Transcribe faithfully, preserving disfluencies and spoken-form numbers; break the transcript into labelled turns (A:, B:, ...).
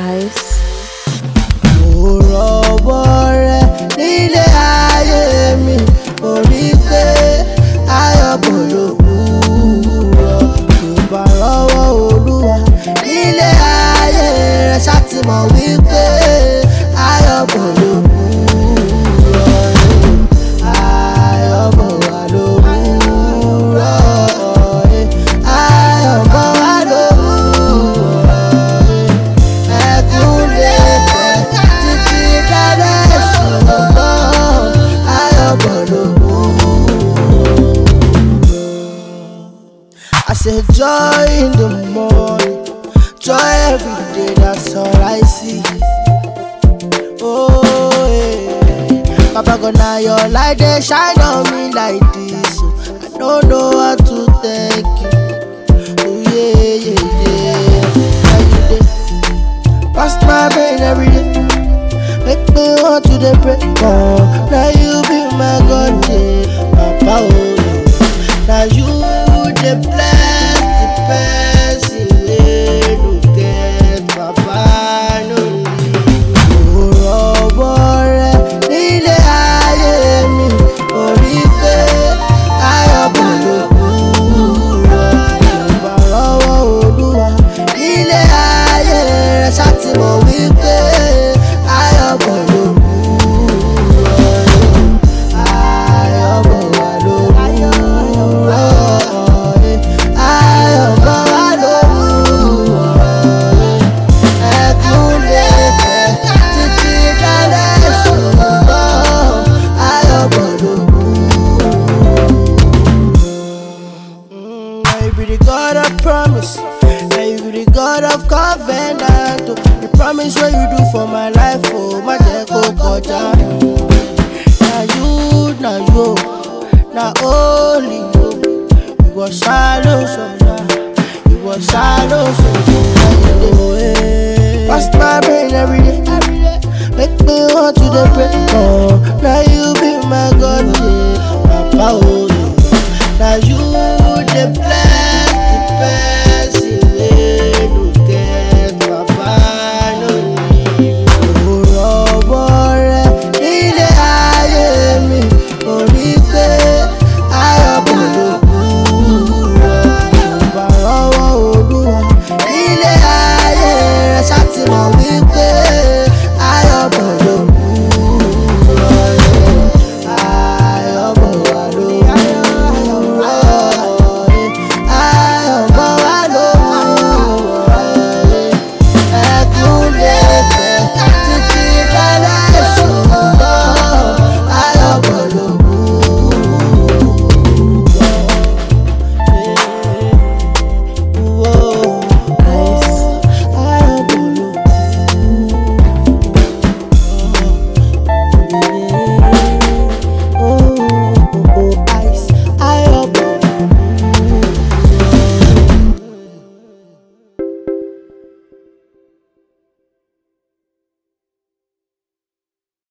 A: vibes.
B: Mo rọwọ́ rẹ nílé ayé mi, mo rí pé ayọ̀ kò ló kúrò. Tó bá rọwọ́ Olúwa nílé ayé rẹ, ṣá ti mọ̀ wípé ayọ̀ kò ló kúrò. Ayọ̀ bọ̀ wá lówùúrọ̀, ayọ̀ bọ̀ wá lówùúrọ̀. Ẹkún lè pẹ́ títí dáadáa ṣùgbọ́n ayọ̀ bọ̀ lówùúrọ̀. I say joy in the morning, joy every day, that's all I see. Oh, yeah. Papa God, now your light they shine on me like this. So I don't know how to thank you. Oh yeah, yeah, yeah. How you dey? Pass my brain every day, make me want to the break. Oh, now you be my God, yeah. Papa, oh yeah. Now you the bless the person wey no get. Papa, no need. Mo rọwọ́ rẹ nílé ayé mi, mo rí pé ayọ̀ kò ló kúrò. Tó bá rọwọ́ Olúwa nílé ayé rẹ, ṣá ti mọ̀ wípé ayọ̀ kò ló kúrò. Ayọ̀ bọ̀ wá lówùúrọ̀, ayọ̀ bọ̀ wá lówùúrọ̀. Ẹkún lè pẹ́ títí dáadáa ṣùgbọ́n ayọ̀ bọ̀ lówùúrọ̀. Now you be the God of promise, now you be the God of covenant. Oh, the promise what you do for my life, oh, má jẹ́ kó kọjá. Now you, now you, now only you. You was shallow, so you was shallow, so you pass my brain every day, make me want to the break. Oh,